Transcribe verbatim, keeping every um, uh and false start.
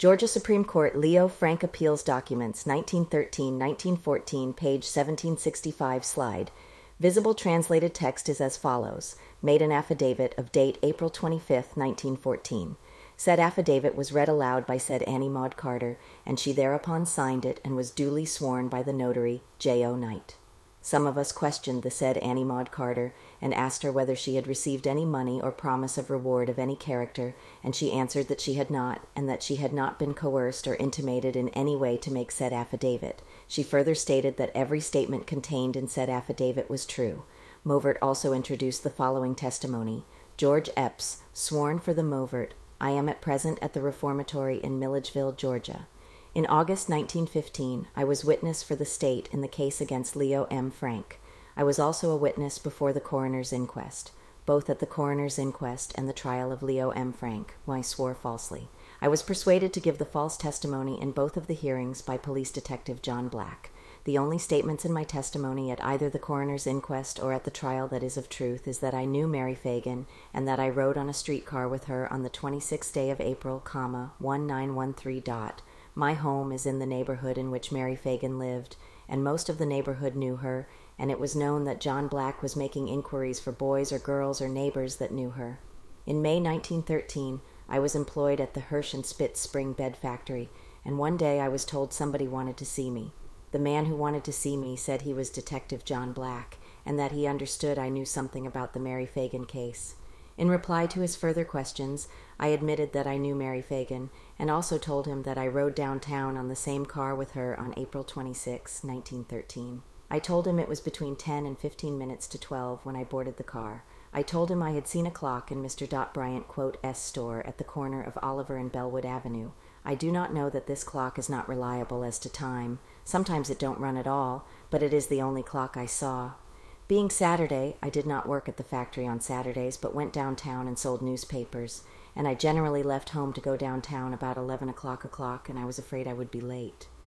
Georgia Supreme Court Leo Frank Appeals Documents, nineteen thirteen to nineteen fourteen, page seventeen sixty-five, slide. Visible translated text is as follows. Made an affidavit of date April twenty-fifth, nineteen fourteen. Said affidavit was read aloud by said Annie Maud Carter, and she thereupon signed it and was duly sworn by the notary, J O. Knight. Some of us questioned the said Annie Maud Carter and asked her whether she had received any money or promise of reward of any character, and she answered that she had not, and that she had not been coerced or intimated in any way to make said affidavit. She further stated that every statement contained in said affidavit was true. Movert also introduced the following testimony. George Epps, sworn for the Movert. I am at present at the Reformatory in Milledgeville, Georgia. In August nineteen fifteen, I was witness for the state in the case against Leo M. Frank. I was also a witness before the coroner's inquest, both at the coroner's inquest and the trial of Leo M. Frank, who I swore falsely. I was persuaded to give the false testimony in both of the hearings by Police Detective John Black. The only statements in my testimony at either the coroner's inquest or at the trial that is of truth is that I knew Mary Fagan and that I rode on a streetcar with her on the twenty-sixth day of April, comma, nineteen thirteen dot. My home is in the neighborhood in which Mary Fagan lived, and most of the neighborhood knew her, and it was known that John Black was making inquiries for boys or girls or neighbors that knew her. In May nineteen thirteen, I was employed at the Hirsch and Spitz Spring Bed Factory, and one day I was told somebody wanted to see me. The man who wanted to see me said he was Detective John Black, and that he understood I knew something about the Mary Fagan case. In reply to his further questions, I admitted that I knew Mary Fagan, and also told him that I rode downtown on the same car with her on April twenty-sixth, nineteen thirteen. I told him it was between ten and fifteen minutes to twelve when I boarded the car. I told him I had seen a clock in Mister Dot Bryant, quote, S store at the corner of Oliver and Bellwood Avenue. I do not know that this clock is not reliable as to time. Sometimes it don't run at all, but it is the only clock I saw. Being Saturday, I did not work at the factory on Saturdays, but went downtown and sold newspapers, and I generally left home to go downtown about eleven o'clock o'clock, and I was afraid I would be late.